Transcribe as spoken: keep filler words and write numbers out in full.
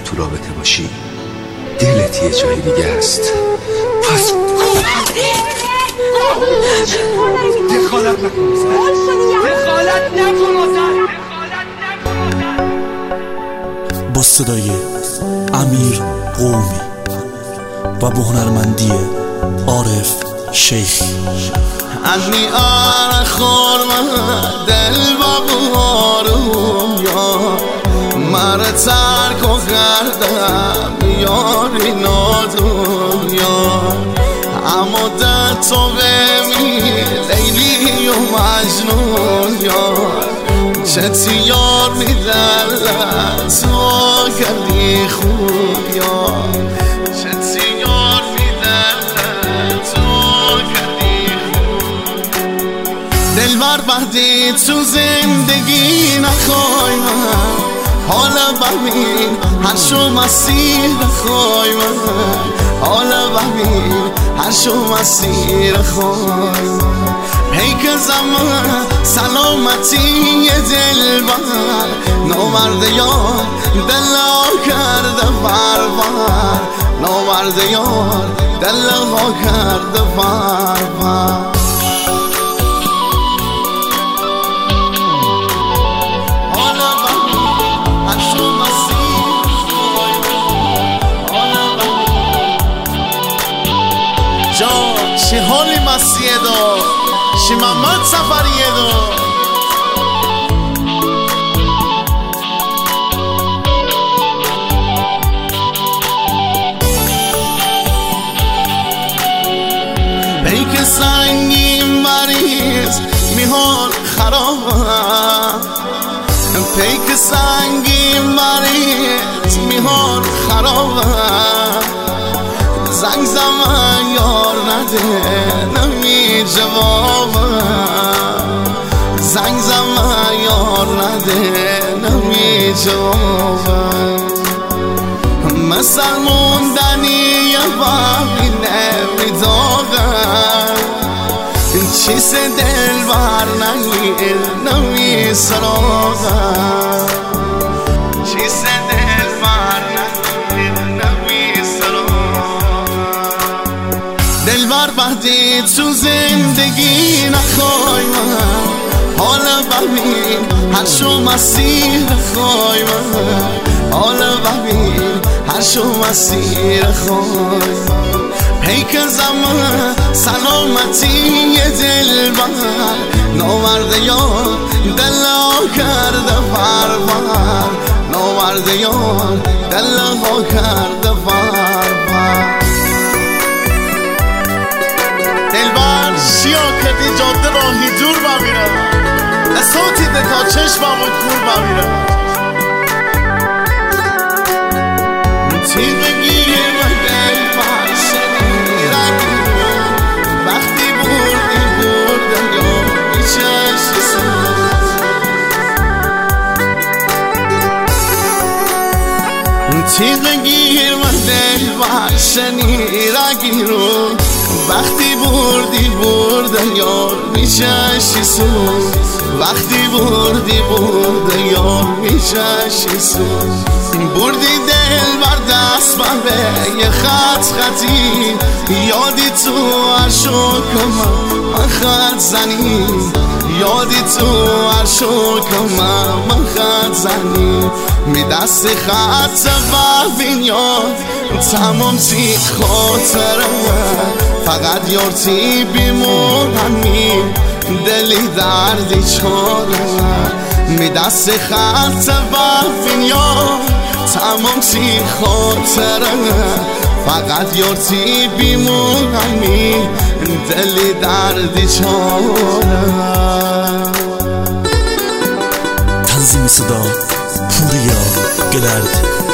تو رابطه باشی دلت یه جایی دیگه است. پس دخالت نکن دخالت نکن با صدای امیر قومی و با هنرمندی عارف شیخی. عنی آره خورم دل با بارم یا مره ترک و کردم یاری نادم یا اما در تو بمی لیلی و مجنون یا چه یار میدن تو کردی خوب یا چه یار میدن تو کردی خوب. دلبر بعدی تو زندگی نخوای من حالا ببین هر شو مسیر خوای من حالا ببین هر شو مسیر خوای من پیک زمان سلامتی دل بر نومرد یار دلها کرده بربر نومرد یار دلها کرده بربر. چی حالی مسیه دا چی محمد سفریه دا پیک سنگین مریض میهان خراب پیک سنگین مریض میهان خراب زنگ زمان یار نده نمی جوابم زنگ زمان یار نده نمی جوابم مثل موندنی یه بابی نمی داغم چیز دل بر نگیر نمی سراغم چیز دل بر نگیر نمی دلبر بعدی تو زندگی نخوای من حالا ببین هر شو مسیر خوای من حالا ببین هر شو مسیر خوای من پیک زمان سلامتی دل بر نومرد یار دلها کرده بربر نومرد یار دلها کرده بربر. دلبر شیا کردی جاده راهی دور بمیرم صوتی ده تا چشمم و کور بمیرم تیغ گیر و دلبر شدی رنگی وقتی بردی بردم یا بیچشی سود تیغ گیر و دلبر شدی رنگی رو وقتی بردی بردن یار میششی سود وقتی بردی بردن یار میششی سود بردی دل بر دست من به یه خط خطی یادی تو هر شکم من خط زنی یادی تو هر شکم من خط زنی می دست خط ببین یاد تمام تی خاطرم فقط یارتی بیمونمی دلی دردی چارم می دست خط ببین یاد تمام تی خاطرم فقط یارتی بیمونمی دلی دردی چارم. تنظیم صدا پوریا گلرد.